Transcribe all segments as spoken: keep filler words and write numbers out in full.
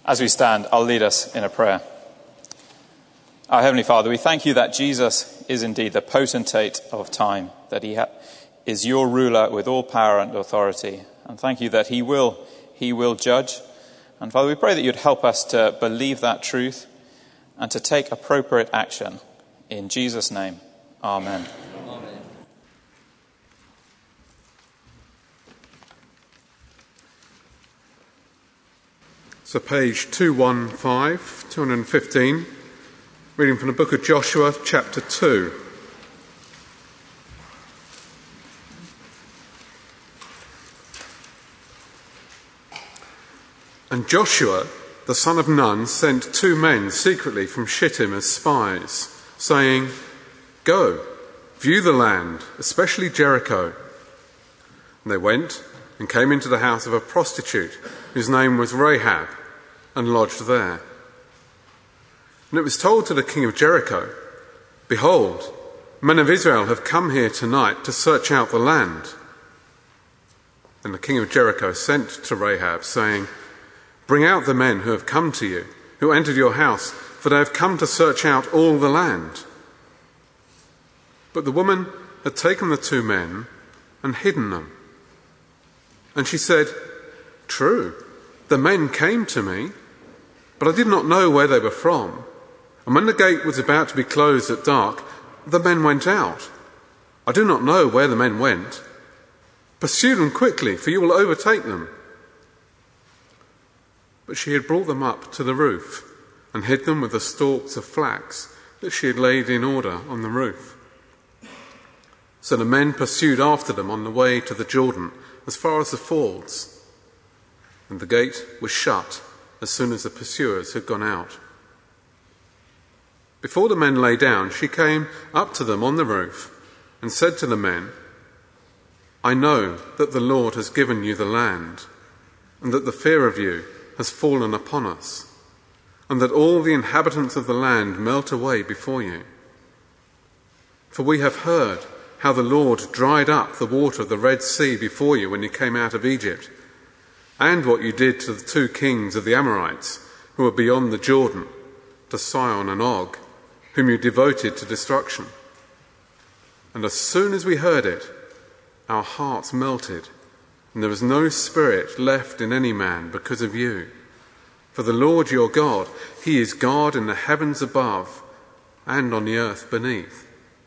As we stand, I'll lead us in a prayer. Our Heavenly Father, we thank you that Jesus is indeed the potentate of time, that he ha- is your ruler with all power and authority. And thank you that he will, he will judge. And Father, we pray that you'd help us to believe that truth and to take appropriate action. In Jesus' name, amen. Amen. So page two fifteen, two fifteen, reading from the book of Joshua, chapter two. And Joshua, the son of Nun, sent two men secretly from Shittim as spies, saying, "Go, view the land, especially Jericho." And they went and came into the house of a prostitute whose name was Rahab, and lodged there. And it was told to the king of Jericho, "Behold, men of Israel have come here tonight to search out the land." And the king of Jericho sent to Rahab, saying, "Bring out the men who have come to you, who entered your house, for they have come to search out all the land." But the woman had taken the two men and hidden them. And she said, "True, the men came to me, but I did not know where they were from. And when the gate was about to be closed at dark, the men went out. I do not know where the men went. Pursue them quickly, for you will overtake them." But she had brought them up to the roof and hid them with the stalks of flax that she had laid in order on the roof. So the men pursued after them on the way to the Jordan as far as the fords. And the gate was shut as soon as the pursuers had gone out. Before the men lay down, she came up to them on the roof and said to the men, "I know that the Lord has given you the land, and that the fear of you has fallen upon us, and that all the inhabitants of the land melt away before you. For we have heard how the Lord dried up the water of the Red Sea before you when you came out of Egypt, and what you did to the two kings of the Amorites who were beyond the Jordan, to Sihon and Og, whom you devoted to destruction. And as soon as we heard it, our hearts melted, and there was no spirit left in any man because of you. For the Lord your God, he is God in the heavens above and on the earth beneath.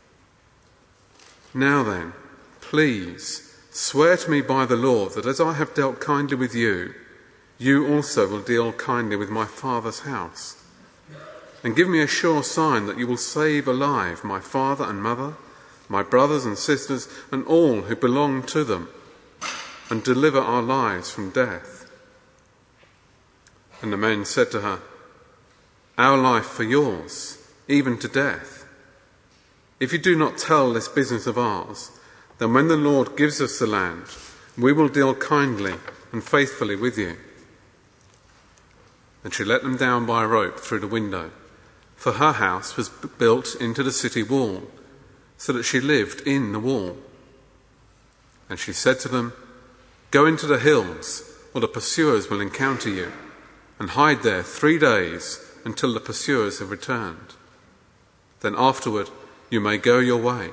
Now then, please, swear to me by the Lord that as I have dealt kindly with you, you also will deal kindly with my father's house. And give me a sure sign that you will save alive my father and mother, my brothers and sisters, and all who belong to them, and deliver our lives from death." And the men said to her, "Our life for yours, even to death. If you do not tell this business of ours, then when the Lord gives us the land, we will deal kindly and faithfully with you." And she let them down by a rope through the window, for her house was built into the city wall, so that she lived in the wall. And she said to them, "Go into the hills, or the pursuers will encounter you, and hide there three days until the pursuers have returned. Then afterward you may go your way."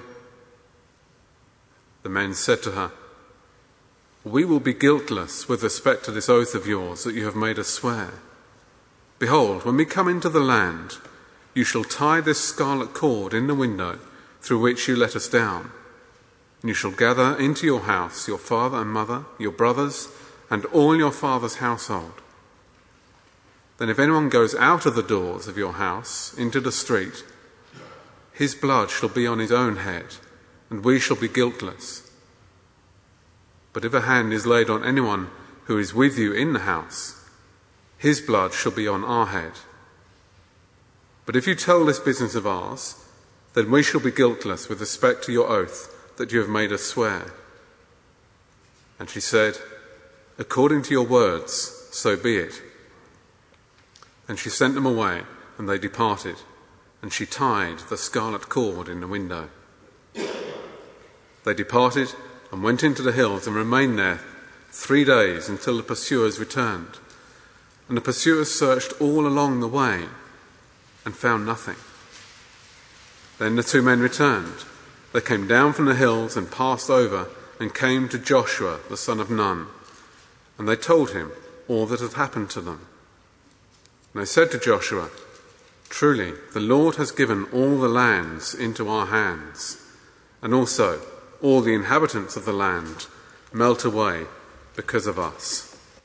The men said to her, "We will be guiltless with respect to this oath of yours that you have made us swear. Behold, when we come into the land, you shall tie this scarlet cord in the window through which you let us down, and you shall gather into your house your father and mother, your brothers, and all your father's household. Then if anyone goes out of the doors of your house into the street, his blood shall be on his own head, and we shall be guiltless. But if a hand is laid on anyone who is with you in the house, his blood shall be on our head. But if you tell this business of ours, then we shall be guiltless with respect to your oath that you have made us swear." And she said, "According to your words, so be it." And she sent them away, and they departed, and she tied the scarlet cord in the window. They departed and went into the hills and remained there three days until the pursuers returned. and the pursuers searched all along the way and found nothing. Then the two men returned. They came down from the hills and passed over and came to Joshua, the son of Nun, and they told him all that had happened to them. And they said to Joshua, "Truly, the Lord has given all the lands into our hands, and also all the inhabitants of the land melt away because of us."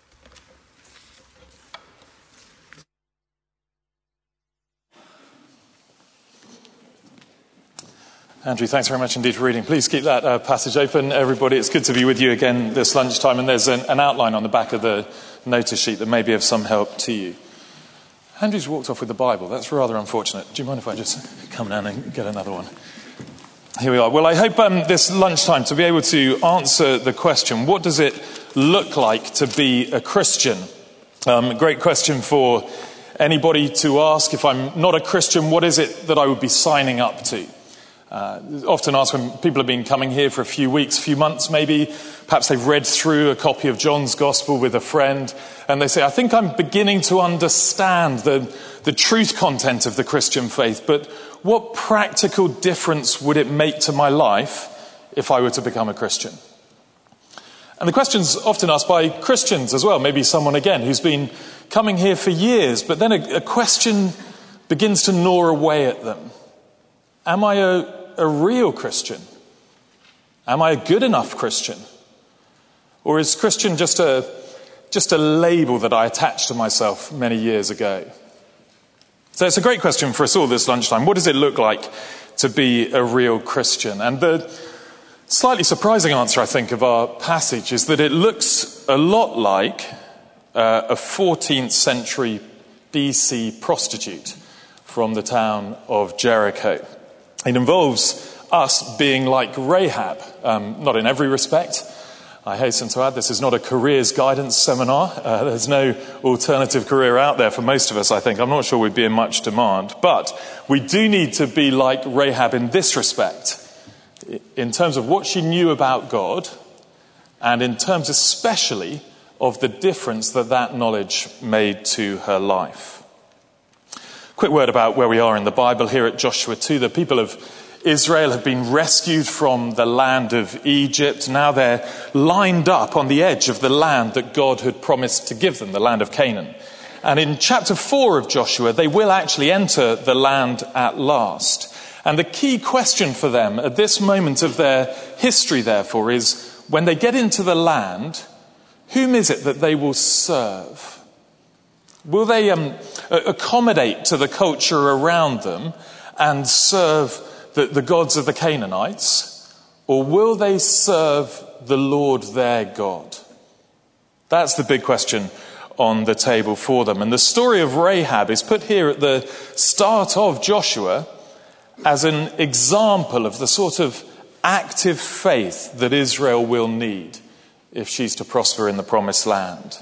Andrew, thanks very much indeed for reading. Please keep that uh, passage open, everybody. It's good to be with you again this lunchtime, and there's an, an outline on the back of the notice sheet that may be of some help to you. Andrew's walked off with the Bible. That's rather unfortunate. Do you mind if I just come down and get another one? Here we are. Well, I hope um, this lunchtime to be able to answer the question, what does it look like to be a Christian? Um, great question for anybody to ask. If I'm not a Christian, what is it that I would be signing up to? Uh, often asked when people have been coming here for a few weeks, few months maybe, perhaps they've read through a copy of John's Gospel with a friend, and they say, I think I'm beginning to understand the, the truth content of the Christian faith, but what practical difference would it make to my life if I were to become a Christian? And the question's often asked by Christians as well, maybe someone again who's been coming here for years, but then a, a question begins to gnaw away at them. Am I a a real Christian? Am I a good enough Christian? Or is Christian just a just a label that I attached to myself many years ago? So it's a great question for us all this lunchtime. What does it look like to be a real Christian? And the slightly surprising answer, I think, of our passage is that it looks a lot like uh, a fourteenth century B C prostitute from the town of Jericho. It involves us being like Rahab, um, not in every respect. I hasten to add, this is not a careers guidance seminar. Uh, there's no alternative career out there for most of us, I think. I'm not sure we'd be in much demand. But we do need to be like Rahab in this respect, in terms of what she knew about God, and in terms especially of the difference that that knowledge made to her life. Quick word about where we are in the Bible here at Joshua two. The people of Israel have been rescued from the land of Egypt. Now they're lined up on the edge of the land that God had promised to give them, the land of Canaan. And in chapter four of Joshua, they will actually enter the land at last. And the key question for them at this moment of their history, therefore, is when they get into the land, whom is it that they will serve? Will they um, accommodate to the culture around them and serve the, the gods of the Canaanites? Or will they serve the Lord their God? That's the big question on the table for them. And the story of Rahab is put here at the start of Joshua as an example of the sort of active faith that Israel will need if she's to prosper in the promised land.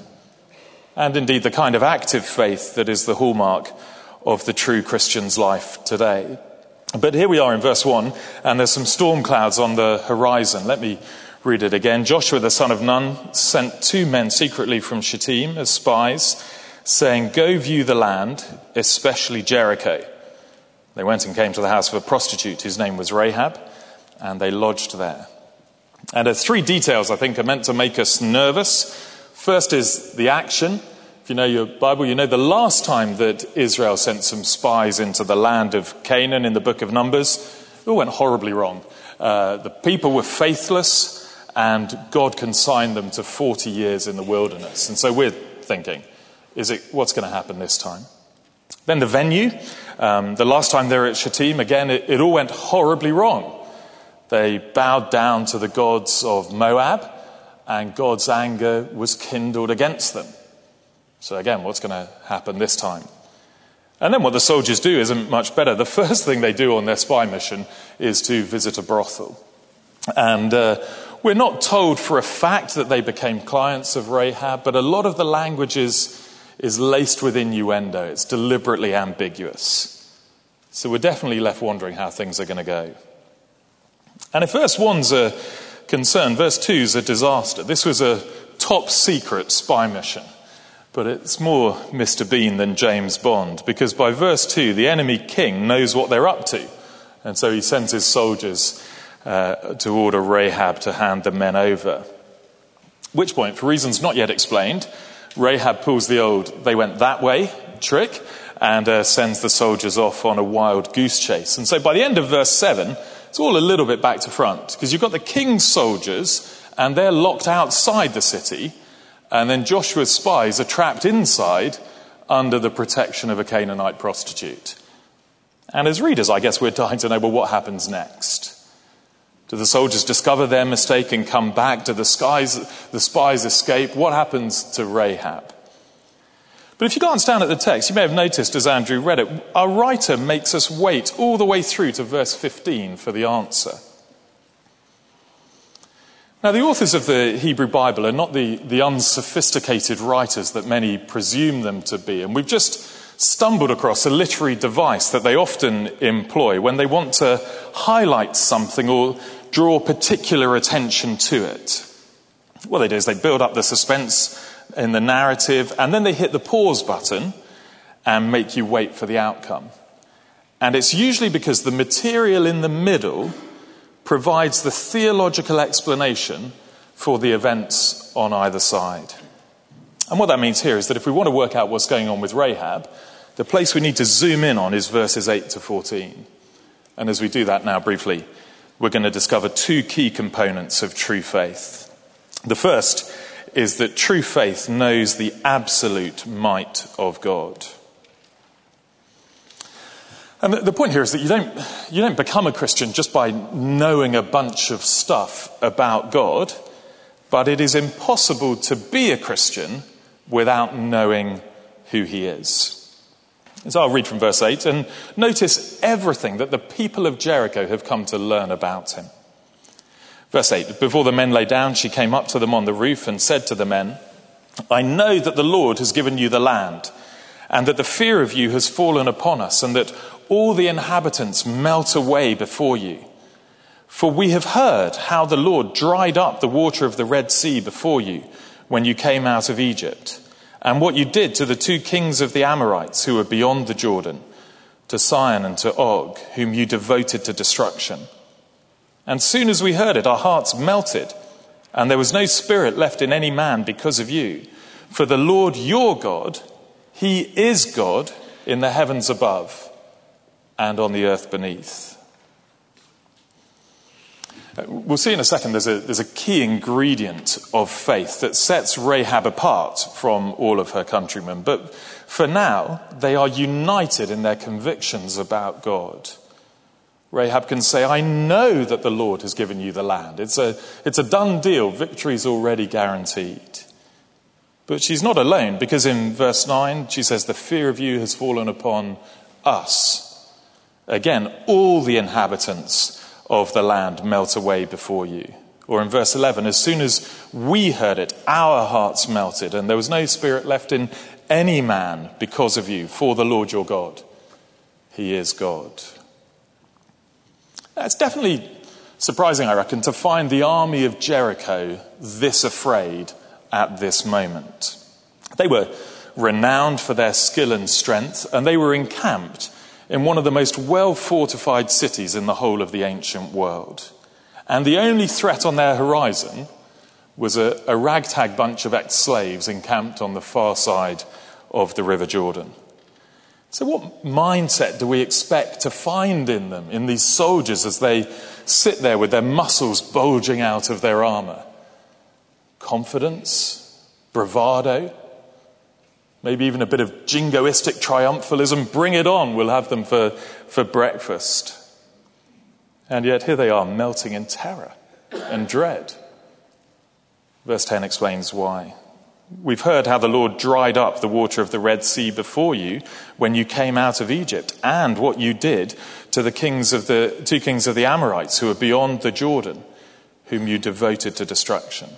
And indeed the kind of active faith that is the hallmark of the true Christian's life today. But here we are in verse one, and there's some storm clouds on the horizon. Let me read it again. Joshua the son of Nun sent two men secretly from Shittim as spies, saying, "Go view the land, especially Jericho." They went and came to the house of a prostitute whose name was Rahab, and they lodged there. And uh, three details, I think, are meant to make us nervous. First is the action. If you know your Bible, you know the last time that Israel sent some spies into the land of Canaan in the book of Numbers, it all went horribly wrong. Uh, the people were faithless, and God consigned them to forty years in the wilderness. And so we're thinking, is it what's going to happen this time? Then the venue. Um, the last time they were at Shittim, again, it, it all went horribly wrong. They bowed down to the gods of Moab, and God's anger was kindled against them. So again, what's going to happen this time? And then what the soldiers do isn't much better. The first thing they do on their spy mission is to visit a brothel. And uh, we're not told for a fact that they became clients of Rahab, but a lot of the language is, is laced with innuendo. It's deliberately ambiguous. So we're definitely left wondering how things are going to go. And if verse one's a concern, verse two's a disaster. This was a top secret spy mission. But it's more Mister Bean than James Bond, because by verse two, the enemy king knows what they're up to. And so he sends his soldiers uh, to order Rahab to hand the men over. At which point, for reasons not yet explained, Rahab pulls the old "they went that way" trick and uh, sends the soldiers off on a wild goose chase. And so by the end of verse seven, it's all a little bit back to front, because you've got the king's soldiers and they're locked outside the city, and then Joshua's spies are trapped inside under the protection of a Canaanite prostitute. And as readers, I guess we're dying to know, well, what happens next? Do the soldiers discover their mistake and come back? Do the spies, the spies escape? What happens to Rahab? But if you glance down at the text, you may have noticed as Andrew read it, our writer makes us wait all the way through to verse fifteen for the answer. Now, the authors of the Hebrew Bible are not the, the unsophisticated writers that many presume them to be. And we've just stumbled across a literary device that they often employ when they want to highlight something or draw particular attention to it. What they do is they build up the suspense in the narrative, and then they hit the pause button and make you wait for the outcome. And it's usually because the material in the middle provides the theological explanation for the events on either side. And what that means here is that if we want to work out what's going on with Rahab, the place we need to zoom in on is verses eight to fourteen. And as we do that now briefly, we're going to discover two key components of true faith. The first is that true faith knows the absolute might of God. And the point here is that you don't, you don't become a Christian just by knowing a bunch of stuff about God, but it is impossible to be a Christian without knowing who he is. So I'll read from verse eight, and notice everything that the people of Jericho have come to learn about him. Verse eight, before the men lay down, she came up to them on the roof and said to the men, "I know that the Lord has given you the land, and that the fear of you has fallen upon us, and that all the inhabitants melt away before you. For we have heard how the Lord dried up the water of the Red Sea before you when you came out of Egypt, and what you did to the two kings of the Amorites who were beyond the Jordan, to Sihon and to Og, whom you devoted to destruction. And soon as we heard it, our hearts melted, and there was no spirit left in any man because of you. For the Lord your God, he is God in the heavens above and on the earth beneath." We'll see in a second there's a, there's a key ingredient of faith that sets Rahab apart from all of her countrymen. But for now, they are united in their convictions about God. Rahab can say, "I know that the Lord has given you the land. It's a, it's a done deal. Victory's already guaranteed." But she's not alone, because in verse nine, she says, "The fear of you has fallen upon us." Again, all the inhabitants of the land melt away before you. Or in verse eleven, "As soon as we heard it, our hearts melted, and there was no spirit left in any man because of you, for the Lord your God, he is God." Now, it's definitely surprising, I reckon, to find the army of Jericho this afraid at this moment. They were renowned for their skill and strength, and they were encamped in one of the most well-fortified cities in the whole of the ancient world. And the only threat on their horizon was a, a ragtag bunch of ex-slaves encamped on the far side of the River Jordan. So what mindset do we expect to find in them, in these soldiers, as they sit there with their muscles bulging out of their armour? Confidence? Bravado? Maybe even a bit of jingoistic triumphalism. Bring it on, we'll have them for, for breakfast. And yet here they are, melting in terror and dread. Verse ten explains why. "We've heard how the Lord dried up the water of the Red Sea before you when you came out of Egypt, and what you did to the kings of the two kings of the Amorites who are beyond the Jordan, whom you devoted to destruction."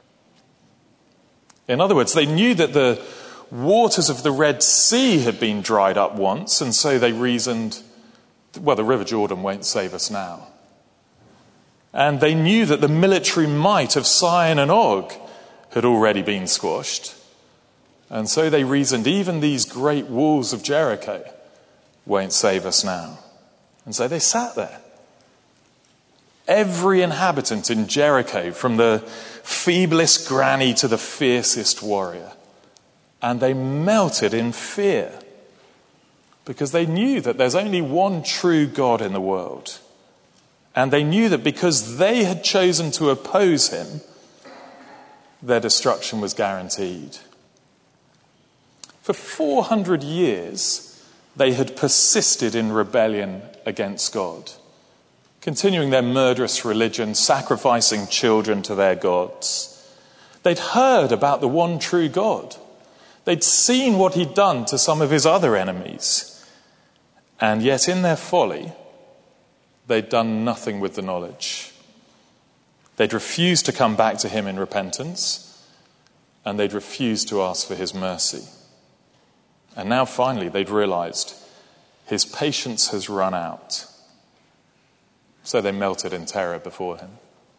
In other words, they knew that the waters of the Red Sea had been dried up once, and so they reasoned, well, the River Jordan won't save us now. And they knew that the military might of Sihon and Og had already been squashed. And so they reasoned, even these great walls of Jericho won't save us now. And so they sat there. Every inhabitant in Jericho, from the feeblest granny to the fiercest warrior. And they melted in fear because they knew that there's only one true God in the world. And they knew that because they had chosen to oppose him, their destruction was guaranteed. For four hundred years, they had persisted in rebellion against God, continuing their murderous religion, sacrificing children to their gods. They'd heard about the one true God. They'd seen what he'd done to some of his other enemies. And yet in their folly, they'd done nothing with the knowledge. They'd refused to come back to him in repentance, and they'd refused to ask for his mercy. And now finally they'd realized his patience has run out. So they melted in terror before him.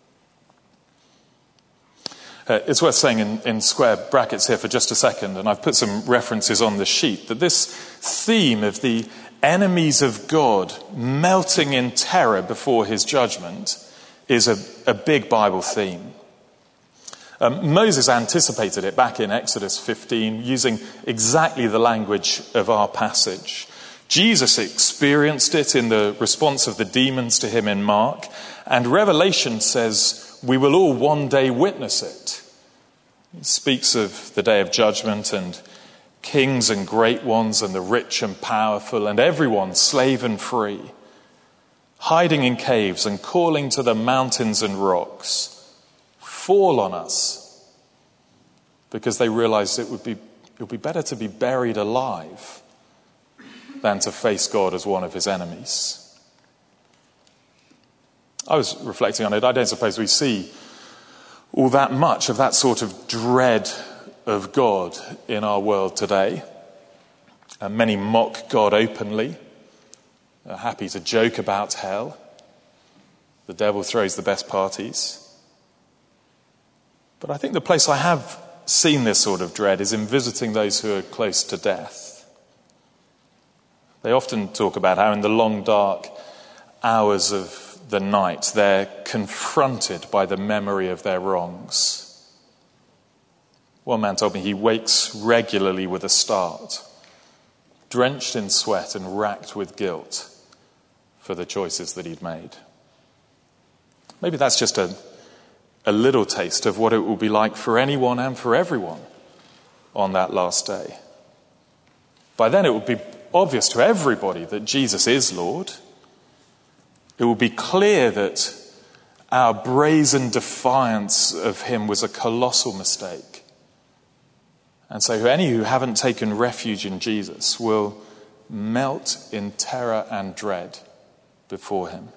Uh, it's worth saying in, in square brackets here for just a second, and I've put some references on the sheet, that this theme of the enemies of God melting in terror before his judgment is a, a big Bible theme. Um, Moses anticipated it back in Exodus fifteen, using exactly the language of our passage. Jesus experienced it in the response of the demons to him in Mark, and Revelation says we will all one day witness it. It speaks of the day of judgment and kings and great ones and the rich and powerful and everyone, slave and free, hiding in caves and calling to the mountains and rocks, fall on us, because they realized it would be, it would be better to be buried alive than to face God as one of his enemies. I was reflecting on it. I don't suppose we see all that much of that sort of dread of God in our world today. Uh, many mock God openly, are happy to joke about hell. The devil throws the best parties. But I think the place I have seen this sort of dread is in visiting those who are close to death. They often talk about how in the long dark hours of the night they're confronted by the memory of their wrongs. One man told me he wakes regularly with a start, drenched in sweat and racked with guilt for the choices that he'd made. Maybe that's just a, a little taste of what it will be like for anyone and for everyone on that last day. By then it will be obvious to everybody that Jesus is Lord. It will be clear that our brazen defiance of him was a colossal mistake. And so any who haven't taken refuge in Jesus will melt in terror and dread before him.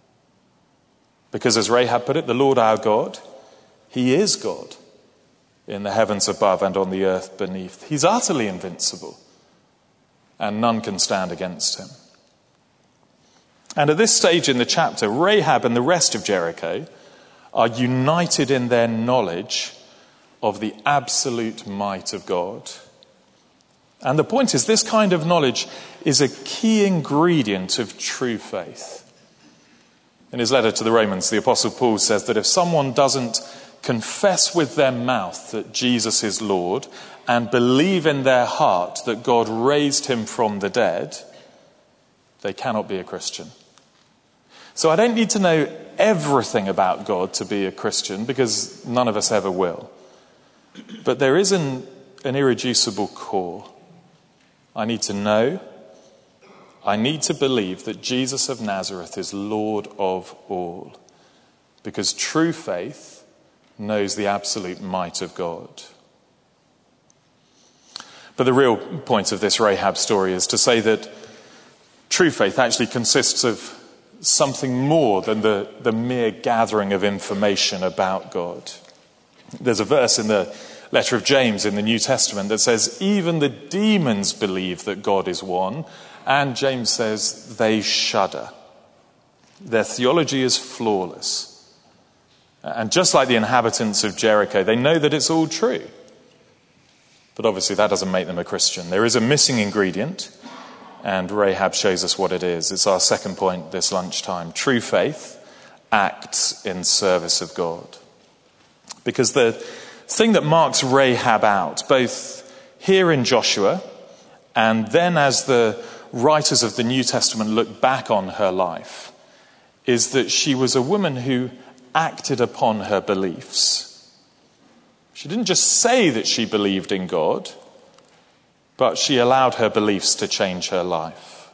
Because as Rahab put it, the Lord our God, he is God in the heavens above and on the earth beneath. He's utterly invincible, and none can stand against him. And at this stage in the chapter, Rahab and the rest of Jericho are united in their knowledge of the absolute might of God. And the point is, this kind of knowledge is a key ingredient of true faith. In his letter to the Romans, the Apostle Paul says that if someone doesn't confess with their mouth that Jesus is Lord and believe in their heart that God raised him from the dead, they cannot be a Christian. So I don't need to know everything about God to be a Christian, because none of us ever will. But there is an, an irreducible core. I need to know, I need to believe that Jesus of Nazareth is Lord of all, because true faith knows the absolute might of God. But the real point of this Rahab story is to say that true faith actually consists of something more than the, the mere gathering of information about God. There's a verse in the letter of James in the New Testament that says, even the demons believe that God is one, and James says they shudder. Their theology is flawless. And just like the inhabitants of Jericho, they know that it's all true. But obviously that doesn't make them a Christian. There is a missing ingredient, and Rahab shows us what it is. It's our second point this lunchtime. True faith acts in service of God. Because the thing that marks Rahab out, both here in Joshua and then as the writers of the New Testament look back on her life, is that she was a woman who acted upon her beliefs. She didn't just say that she believed in God, but she allowed her beliefs to change her life.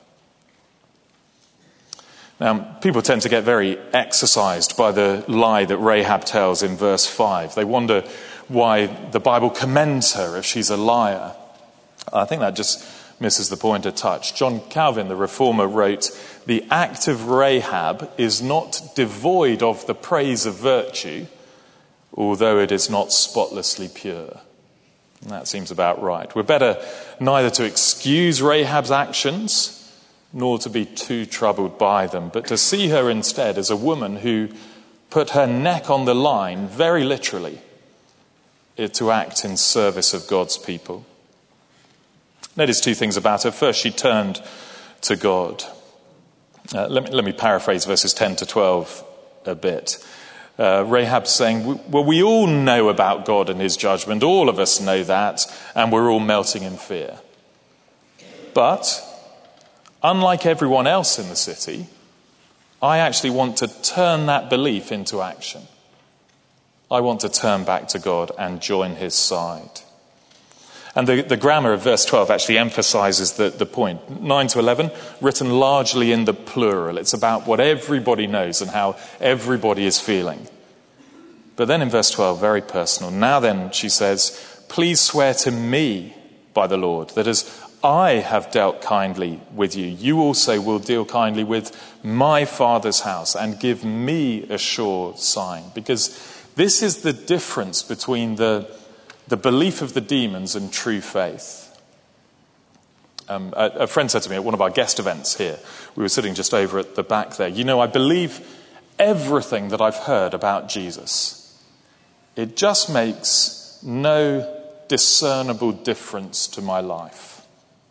Now, people tend to get very exercised by the lie that Rahab tells in verse five. They wonder why the Bible commends her if she's a liar. I think that just misses the point a touch. John Calvin, the reformer, wrote, "The act of Rahab is not devoid of the praise of virtue, although it is not spotlessly pure." And that seems about right. We're better neither to excuse Rahab's actions nor to be too troubled by them, but to see her instead as a woman who put her neck on the line, very literally, to act in service of God's people. Notice two things about her. First, she turned to God. Uh, let me, let me paraphrase verses ten to twelve a bit. Uh, Rahab's saying, well, we all know about God and his judgment. All of us know that, and we're all melting in fear. But, unlike everyone else in the city, I actually want to turn that belief into action. I want to turn back to God and join his side. And the, the grammar of verse twelve actually emphasizes the, the point. nine to eleven, written largely in the plural. It's about what everybody knows and how everybody is feeling. But then in verse twelve, very personal. Now then, she says, please swear to me by the Lord that as I have dealt kindly with you, you also will deal kindly with my father's house and give me a sure sign. Because this is the difference between the The belief of the demons and true faith. Um, a, a friend said to me at one of our guest events here, we were sitting just over at the back there, you know, I believe everything that I've heard about Jesus. It just makes no discernible difference to my life.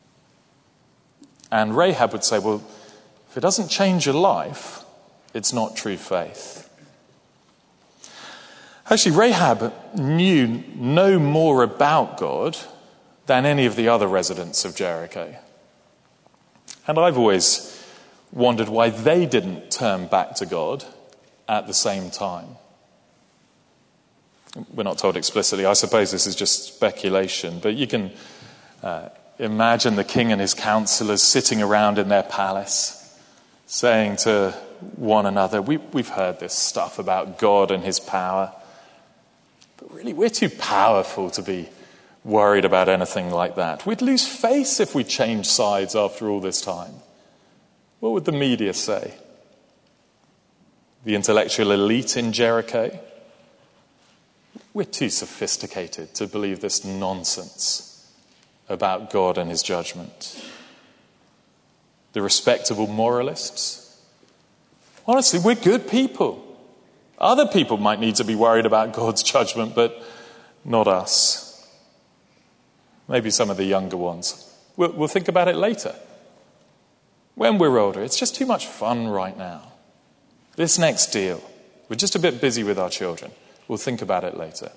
And Rahab would say, well, if it doesn't change your life, it's not true faith. Actually, Rahab knew no more about God than any of the other residents of Jericho. And I've always wondered why they didn't turn back to God at the same time. We're not told explicitly. I suppose this is just speculation. But you can uh, imagine the king and his counselors sitting around in their palace, saying to one another, we, we've heard this stuff about God and his power. But really, we're too powerful to be worried about anything like that. We'd lose face if we changed sides after all this time. What would the media say? The intellectual elite in Jericho? We're too sophisticated to believe this nonsense about God and his judgment. The respectable moralists? Honestly, we're good people. Other people might need to be worried about God's judgment, but not us. Maybe some of the younger ones. We'll, we'll think about it later. When we're older, it's just too much fun right now. This next deal, we're just a bit busy with our children. We'll think about it later.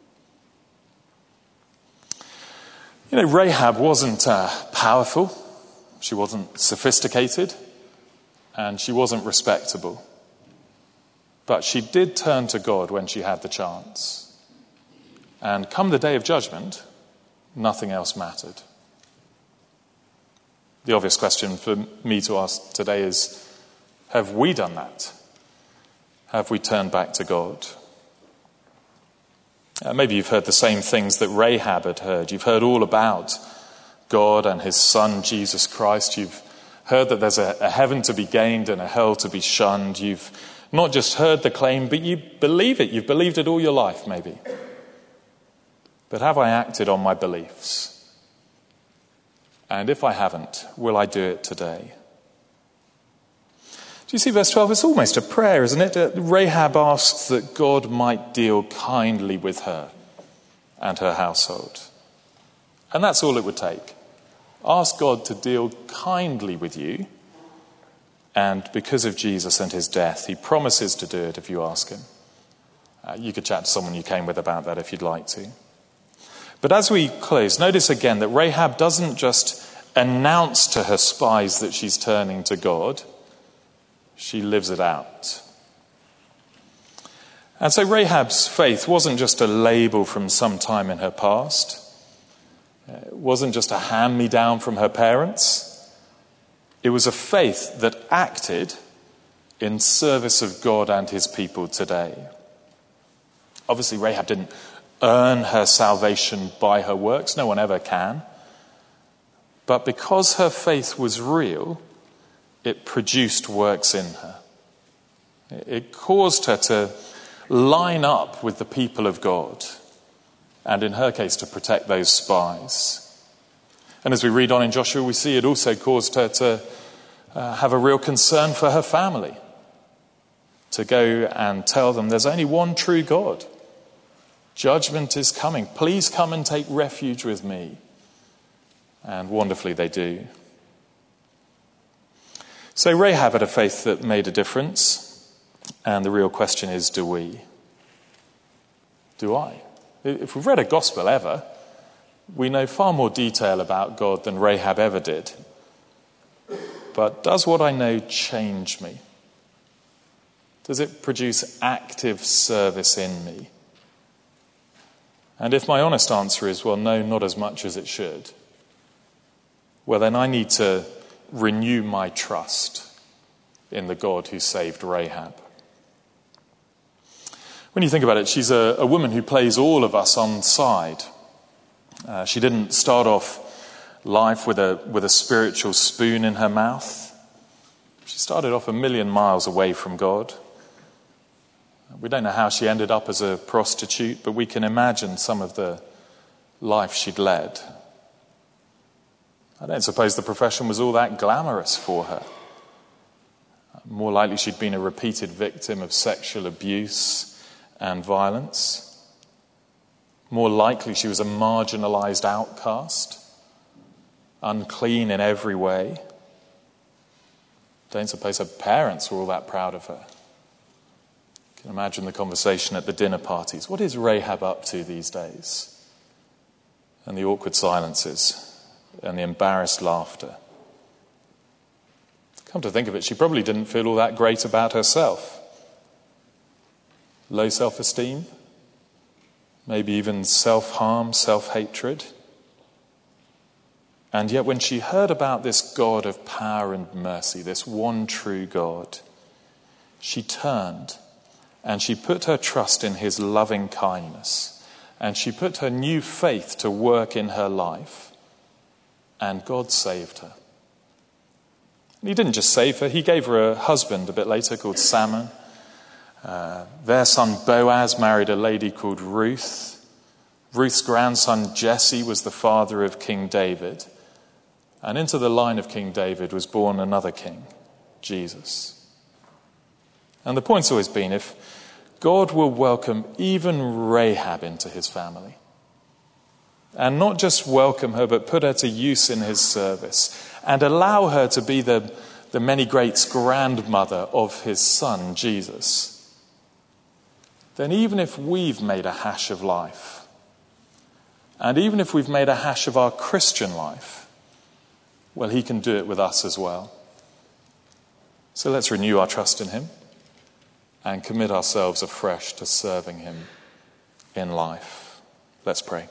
You know, Rahab wasn't uh, powerful. She wasn't sophisticated. And she wasn't respectable. But she did turn to God when she had the chance. And come the day of judgment, nothing else mattered. The obvious question for me to ask today is, have we done that? Have we turned back to God? Uh, maybe you've heard the same things that Rahab had heard. You've heard all about God and his son, Jesus Christ. You've heard that there's a, a heaven to be gained and a hell to be shunned. You've not just heard the claim, but you believe it. You've believed it all your life, maybe. But have I acted on my beliefs? And if I haven't, will I do it today? Do you see verse twelve? It's almost a prayer, isn't it? Rahab asks that God might deal kindly with her and her household. And that's all it would take. Ask God to deal kindly with you. And because of Jesus and his death, he promises to do it if you ask him. Uh, you could chat to someone you came with about that if you'd like to. But as we close, notice again that Rahab doesn't just announce to her spies that she's turning to God. She lives it out. And so Rahab's faith wasn't just a label from some time in her past. It wasn't just a hand-me-down from her parents. It was a faith that acted in service of God and his people today. Obviously, Rahab didn't earn her salvation by her works. No one ever can. But because her faith was real, it produced works in her. It caused her to line up with the people of God, and in her case, to protect those spies. And as we read on in Joshua, we see it also caused her to uh, have a real concern for her family, to go and tell them there's only one true God. Judgment is coming. Please come and take refuge with me. And wonderfully they do. So Rahab had a faith that made a difference. And the real question is, do we? Do I? If we've read a gospel ever, we know far more detail about God than Rahab ever did. But does what I know change me? Does it produce active service in me? And if my honest answer is, well, no, not as much as it should, well, then I need to renew my trust in the God who saved Rahab. When you think about it, she's a, a woman who plays all of us on side. Uh, she didn't start off life with a with a spiritual spoon in her mouth. She started off a million miles away from God. We don't know how she ended up as a prostitute, but we can imagine some of the life she'd led. I don't suppose the profession was all that glamorous for her. More likely she'd been a repeated victim of sexual abuse and violence. More likely she was a marginalized outcast, unclean in every way. Don't suppose her parents were all that proud of her. You can imagine the conversation at the dinner parties. What is Rahab up to these days? And the awkward silences and the embarrassed laughter. Come to think of it, she probably didn't feel all that great about herself. Low self-esteem, maybe even self-harm, self-hatred. And yet when she heard about this God of power and mercy, this one true God, she turned and she put her trust in his loving kindness, and she put her new faith to work in her life, and God saved her. And he didn't just save her, he gave her a husband a bit later called Salmon. Uh, their son Boaz married a lady called Ruth. Ruth's grandson Jesse was the father of King David. And into the line of King David was born another king, Jesus. And the point's always been, if God will welcome even Rahab into his family, and not just welcome her, but put her to use in his service, and allow her to be the, the many greats grandmother of his son, Jesus, then even if we've made a hash of life, and even if we've made a hash of our Christian life, well, he can do it with us as well. So let's renew our trust in him and commit ourselves afresh to serving him in life. Let's pray.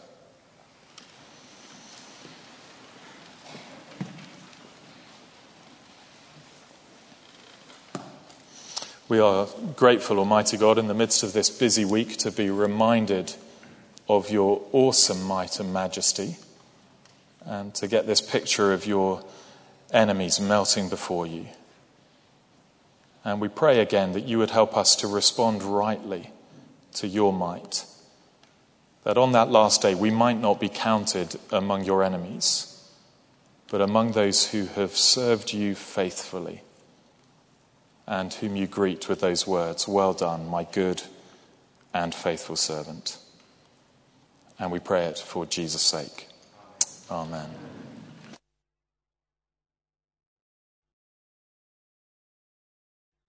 We are grateful, Almighty God, in the midst of this busy week to be reminded of your awesome might and majesty, and to get this picture of your enemies melting before you. And we pray again that you would help us to respond rightly to your might, that on that last day we might not be counted among your enemies, but among those who have served you faithfully, and whom you greet with those words, "Well done, my good and faithful servant." And we pray it for Jesus' sake. Amen.